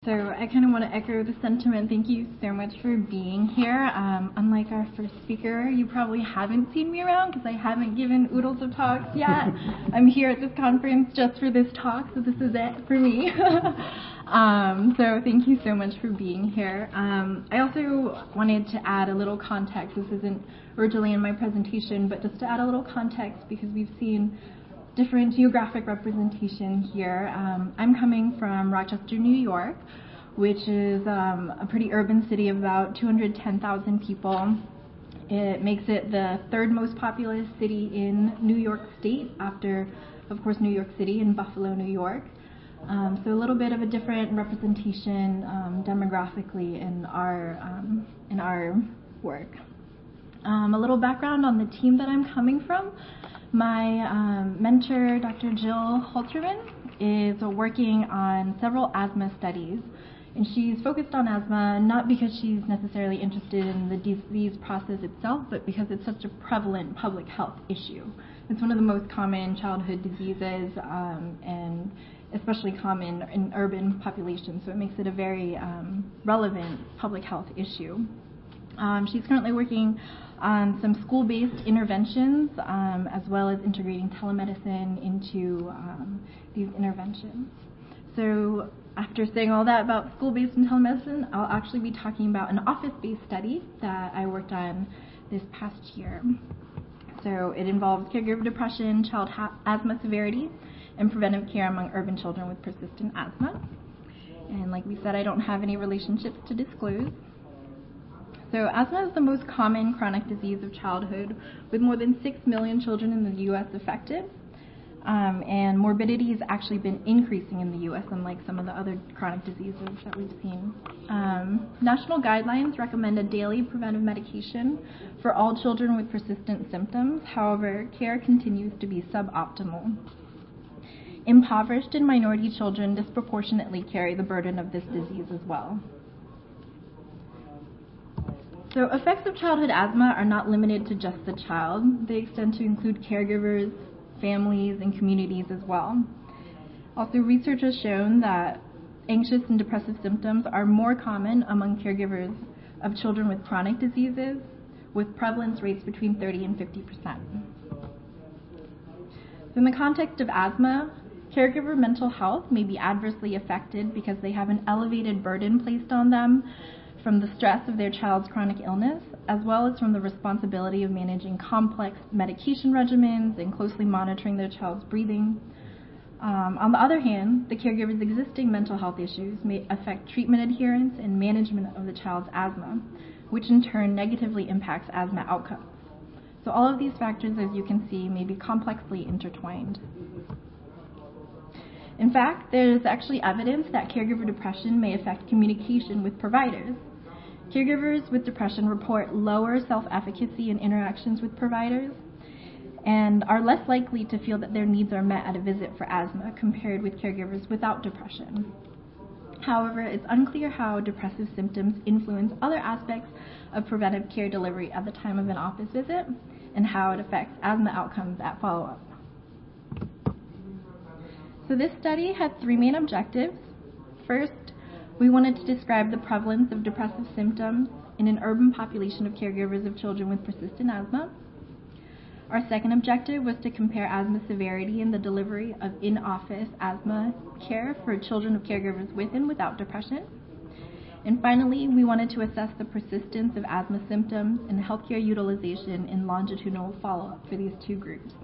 So I kind of want to echo the sentiment. Thank you so much for being here. Unlike our first speaker, you probably haven't seen me around because I haven't given oodles of talks yet. I'm here at this conference just for this talk, so this is it for me. So thank you so much for being here. I also wanted to add a little context. This isn't originally in my presentation, but just to add a little context because we've seen different geographic representation here. I'm coming from Rochester, New York, which is a pretty urban city of about 210,000 people. It makes it the third most populous city in New York State after, of course, New York City and Buffalo, New York. So a little bit of a different representation demographically in our work. A little background on the team that I'm coming from. My mentor, Dr. Jill Halterman, is working on several asthma studies, and she's focused on asthma not because she's necessarily interested in the disease process itself, but because it's such a prevalent public health issue. It's one of the most common childhood diseases, and especially common in urban populations, so it makes it a very relevant public health issue. She's currently working on some school-based interventions, as well as integrating telemedicine into these interventions. So after saying all that about school-based and telemedicine, I'll actually be talking about an office-based study that I worked on this past year. So it involves caregiver depression, child asthma severity, and preventive care among urban children with persistent asthma. And like we said, I don't have any relationships to disclose. So asthma is the most common chronic disease of childhood, with more than 6 million children in the U.S. affected. And morbidity has actually been increasing in the U.S., unlike some of the other chronic diseases that we've seen. National guidelines recommend a daily preventive medication for all children with persistent symptoms. However, care continues to be suboptimal. Impoverished and minority children disproportionately carry the burden of this disease as well. So effects of childhood asthma are not limited to just the child. They extend to include caregivers, families, and communities as well. Also, research has shown that anxious and depressive symptoms are more common among caregivers of children with chronic diseases, with prevalence rates between 30 and 50%. So in the context of asthma, caregiver mental health may be adversely affected because they have an elevated burden placed on them from the stress of their child's chronic illness, as well as from the responsibility of managing complex medication regimens and closely monitoring their child's breathing. On the other hand, the caregiver's existing mental health issues may affect treatment adherence and management of the child's asthma, which in turn negatively impacts asthma outcomes. So all of these factors, as you can see, may be complexly intertwined. In fact, there's actually evidence that caregiver depression may affect communication with providers. Caregivers with depression report lower self-efficacy in interactions with providers and are less likely to feel that their needs are met at a visit for asthma compared with caregivers without depression. However, it's unclear how depressive symptoms influence other aspects of preventive care delivery at the time of an office visit and how it affects asthma outcomes at follow-up. So this study had 3 main objectives. First, we wanted to describe the prevalence of depressive symptoms in an urban population of caregivers of children with persistent asthma. Our second objective was to compare asthma severity in the delivery of in-office asthma care for children of caregivers with and without depression. And finally, we wanted to assess the persistence of asthma symptoms and healthcare utilization in longitudinal follow-up for these 2 groups.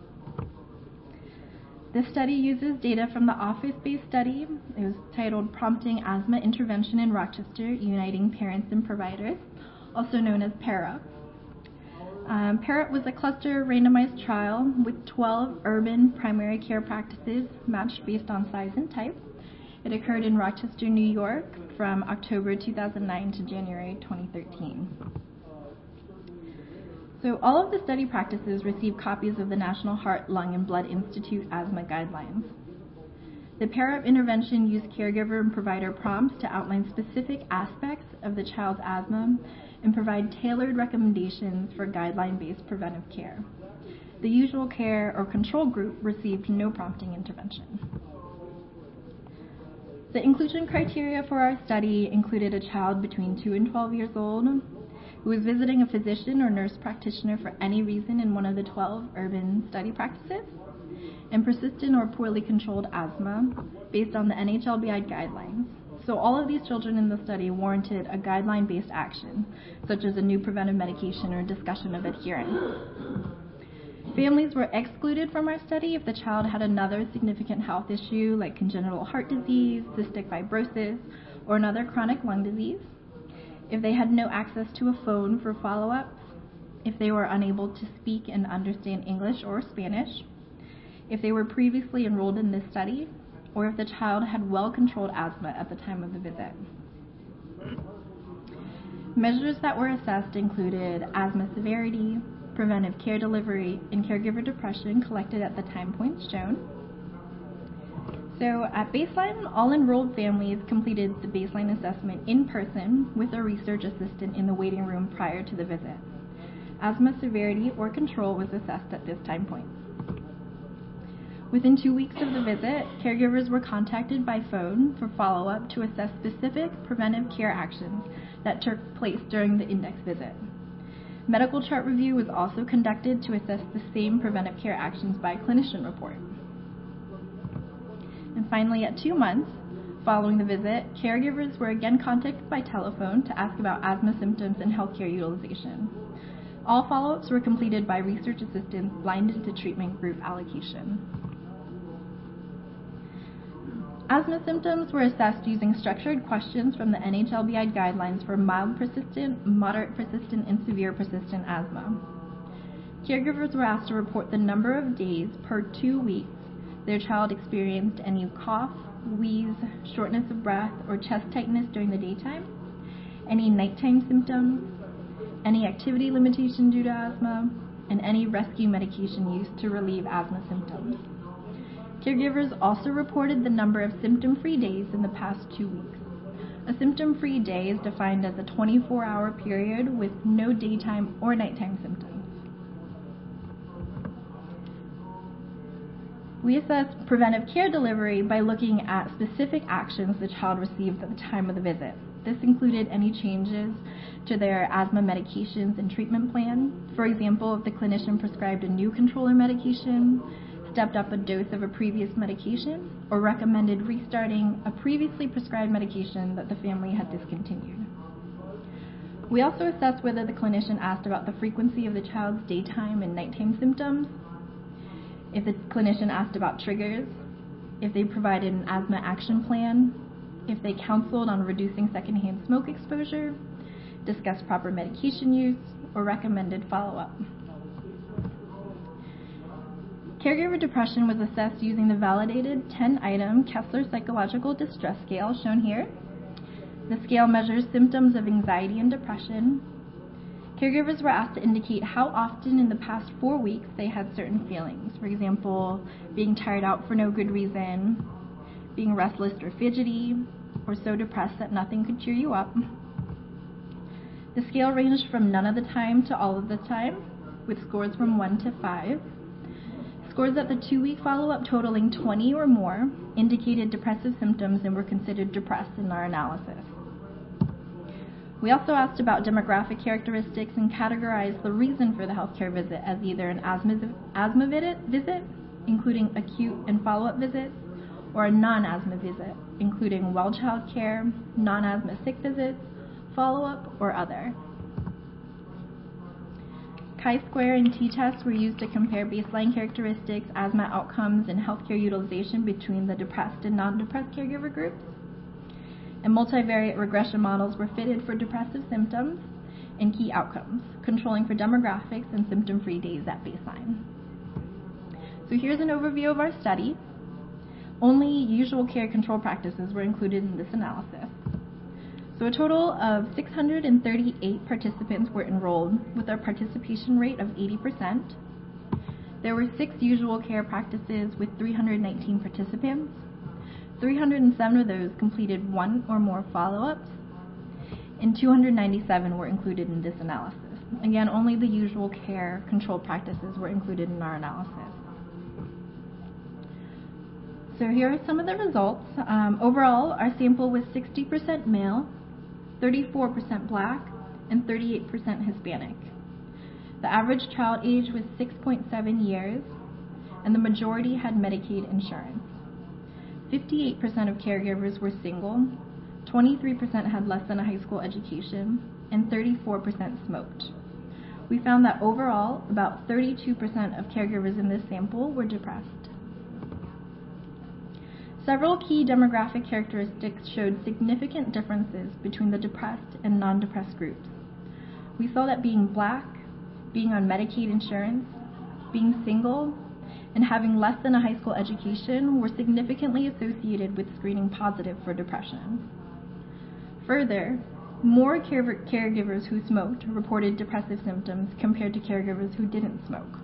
This study uses data from the office-based study. It was titled Prompting Asthma Intervention in Rochester, Uniting Parents and Providers, also known as PARA. PARA was a cluster randomized trial with 12 urban primary care practices matched based on size and type. It occurred in Rochester, New York from October 2009 to January 2013. So all of the study practices received copies of the National Heart, Lung, and Blood Institute asthma guidelines. The PARA intervention used caregiver and provider prompts to outline specific aspects of the child's asthma and provide tailored recommendations for guideline-based preventive care. The usual care or control group received no prompting intervention. The inclusion criteria for our study included a child between 2 and 12 years old who was visiting a physician or nurse practitioner for any reason in one of the 12 urban study practices, and persistent or poorly controlled asthma based on the NHLBI guidelines. So all of these children in the study warranted a guideline-based action, such as a new preventive medication or discussion of adherence. Families were excluded from our study if the child had another significant health issue like congenital heart disease, cystic fibrosis, or another chronic lung disease, if they had no access to a phone for follow-ups, if they were unable to speak and understand English or Spanish, if they were previously enrolled in this study, or if the child had well-controlled asthma at the time of the visit. Measures that were assessed included asthma severity, preventive care delivery, and caregiver depression collected at the time points shown. So at baseline, all enrolled families completed the baseline assessment in person with a research assistant in the waiting room prior to the visit. Asthma severity or control was assessed at this time point. Within 2 weeks of the visit, caregivers were contacted by phone for follow-up to assess specific preventive care actions that took place during the index visit. Medical chart review was also conducted to assess the same preventive care actions by clinician report. And finally, at 2 months following the visit, caregivers were again contacted by telephone to ask about asthma symptoms and healthcare utilization. All follow-ups were completed by research assistants blinded to treatment group allocation. Asthma symptoms were assessed using structured questions from the NHLBI guidelines for mild persistent, moderate persistent, and severe persistent asthma. Caregivers were asked to report the number of days per 2 weeks their child experienced any cough, wheeze, shortness of breath, or chest tightness during the daytime, any nighttime symptoms, any activity limitation due to asthma, and any rescue medication used to relieve asthma symptoms. Caregivers also reported the number of symptom-free days in the past 2 weeks. A symptom-free day is defined as a 24-hour period with no daytime or nighttime symptoms. We assess preventive care delivery by looking at specific actions the child received at the time of the visit. This included any changes to their asthma medications and treatment plan. For example, if the clinician prescribed a new controller medication, stepped up a dose of a previous medication, or recommended restarting a previously prescribed medication that the family had discontinued. We also assessed whether the clinician asked about the frequency of the child's daytime and nighttime symptoms, if the clinician asked about triggers, if they provided an asthma action plan, if they counseled on reducing secondhand smoke exposure, discussed proper medication use, or recommended follow-up. Caregiver depression was assessed using the validated 10-item Kessler Psychological Distress Scale shown here. The scale measures symptoms of anxiety and depression. Caregivers were asked to indicate how often in the past 4 weeks they had certain feelings. For example, being tired out for no good reason, being restless or fidgety, or so depressed that nothing could cheer you up. The scale ranged from none of the time to all of the time, with scores from 1 to 5. Scores at the 2-week follow-up totaling 20 or more indicated depressive symptoms and were considered depressed in our analysis. We also asked about demographic characteristics and categorized the reason for the healthcare visit as either an asthma visit, including acute and follow-up visits, or a non-asthma visit, including well child care, non-asthma sick visits, follow-up, or other. Chi-square and t-tests were used to compare baseline characteristics, asthma outcomes, and healthcare utilization between the depressed and non-depressed caregiver groups. And multivariate regression models were fitted for depressive symptoms and key outcomes, controlling for demographics and symptom-free days at baseline. So here's an overview of our study. Only usual care control practices were included in this analysis. So a total of 638 participants were enrolled with a participation rate of 80%. There were 6 usual care practices with 319 participants. 307 of those completed 1 or more follow-ups, and 297 were included in this analysis. Again, only the usual care control practices were included in our analysis. So here are some of the results. Overall, our sample was 60% male, 34% Black, and 38% Hispanic. The average child age was 6.7 years, and the majority had Medicaid insurance. 58% of caregivers were single, 23% had less than a high school education, and 34% smoked. We found that overall, about 32% of caregivers in this sample were depressed. Several key demographic characteristics showed significant differences between the depressed and non-depressed groups. We saw that being Black, being on Medicaid insurance, being single, and having less than a high school education were significantly associated with screening positive for depression. Further, more caregivers who smoked reported depressive symptoms compared to caregivers who didn't smoke.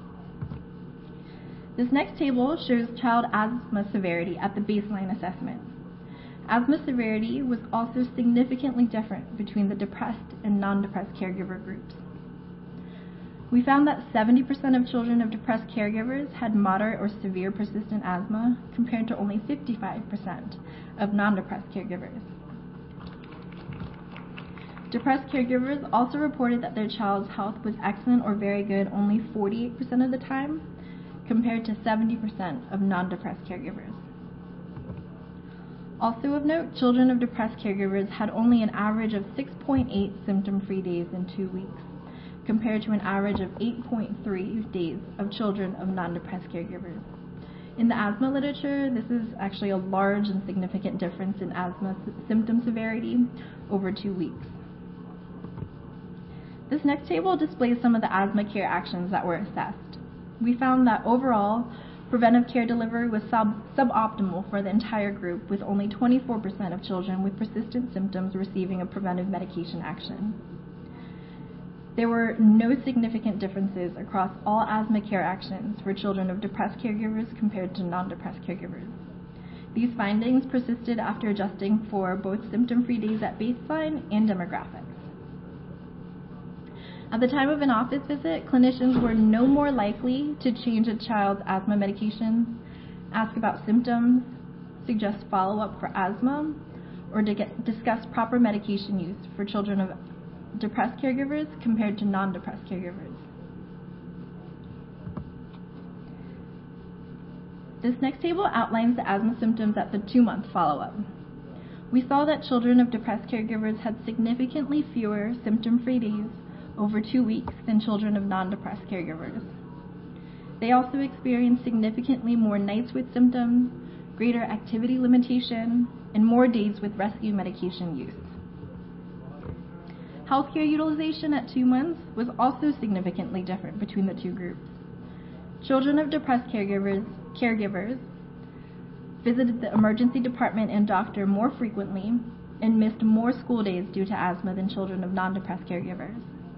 This next table shows child asthma severity at the baseline assessment. Asthma severity was also significantly different between the depressed and non-depressed caregiver groups. We found that 70% of children of depressed caregivers had moderate or severe persistent asthma, compared to only 55% of non-depressed caregivers. Depressed caregivers also reported that their child's health was excellent or very good only 48% of the time, compared to 70% of non-depressed caregivers. Also of note, children of depressed caregivers had only an average of 6.8 symptom-free days in 2 weeks, compared to an average of 8.3 days of children of non-depressed caregivers. In the asthma literature, this is actually a large and significant difference in asthma symptom severity over 2 weeks. This next table displays some of the asthma care actions that were assessed. We found that overall, preventive care delivery was suboptimal for the entire group, with only 24% of children with persistent symptoms receiving a preventive medication action. There were no significant differences across all asthma care actions for children of depressed caregivers compared to non-depressed caregivers. These findings persisted after adjusting for both symptom-free days at baseline and demographics. At the time of an office visit, clinicians were no more likely to change a child's asthma medication, ask about symptoms, suggest follow-up for asthma, or to discuss proper medication use for children of depressed caregivers compared to non-depressed caregivers. This next table outlines the asthma symptoms at the 2-month follow-up. We saw that children of depressed caregivers had significantly fewer symptom-free days over 2 weeks than children of non-depressed caregivers. They also experienced significantly more nights with symptoms, greater activity limitation, and more days with rescue medication use. Healthcare utilization at 2 months was also significantly different between the two groups. Children of depressed caregivers visited the emergency department and doctor more frequently and missed more school days due to asthma than children of non-depressed caregivers.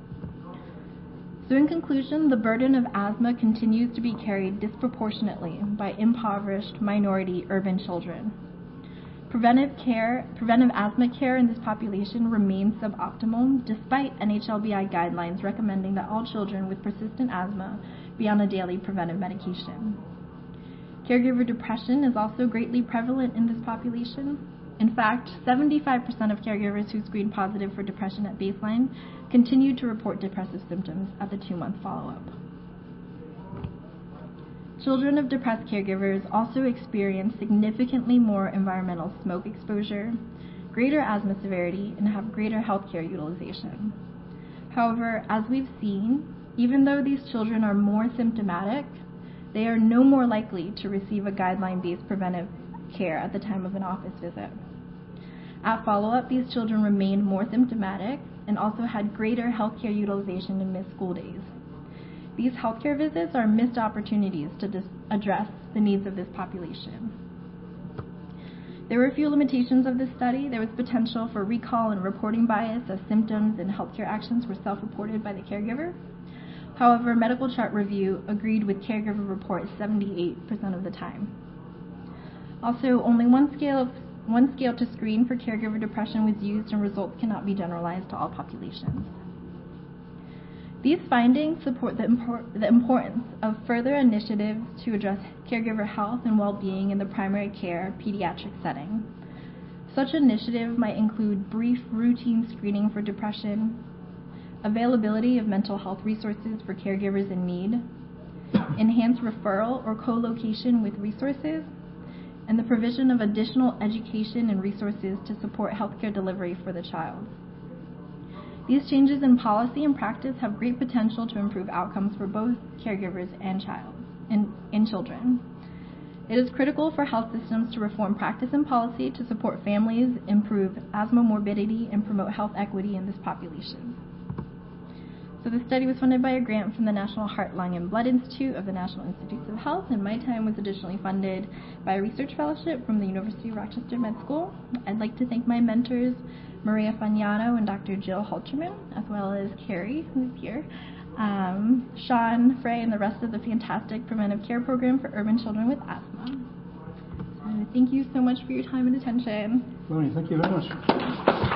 So in conclusion, the burden of asthma continues to be carried disproportionately by impoverished minority urban children. Preventive asthma care in this population remains suboptimal, despite NHLBI guidelines recommending that all children with persistent asthma be on a daily preventive medication. Caregiver depression is also greatly prevalent in this population. In fact, 75% of caregivers who screened positive for depression at baseline continued to report depressive symptoms at the 2-month follow-up. Children of depressed caregivers also experience significantly more environmental smoke exposure, greater asthma severity, and have greater healthcare utilization. However, as we've seen, even though these children are more symptomatic, they are no more likely to receive a guideline-based preventive care at the time of an office visit. At follow-up, these children remained more symptomatic and also had greater healthcare utilization and missed school days. These healthcare visits are missed opportunities to address the needs of this population. There were a few limitations of this study. There was potential for recall and reporting bias as symptoms and healthcare actions were self-reported by the caregiver. However, medical chart review agreed with caregiver reports 78% of the time. Also, only one scale to screen for caregiver depression was used, and results cannot be generalized to all populations. These findings support the importance of further initiatives to address caregiver health and well-being in the primary care pediatric setting. Such initiative might include brief routine screening for depression, availability of mental health resources for caregivers in need, enhanced referral or co-location with resources, and the provision of additional education and resources to support healthcare delivery for the child. These changes in policy and practice have great potential to improve outcomes for both caregivers and children. It is critical for health systems to reform practice and policy to support families, improve asthma morbidity, and promote health equity in this population. So the study was funded by a grant from the National Heart, Lung, and Blood Institute of the National Institutes of Health, and my time was additionally funded by a research fellowship from the University of Rochester Med School. I'd like to thank my mentors, Maria Fagnano and Dr. Jill Halterman, as well as Carrie, who's here, Sean Frey, and the rest of the fantastic preventive care program for urban children with asthma. Thank you so much for your time and attention. Lonnie, thank you very much.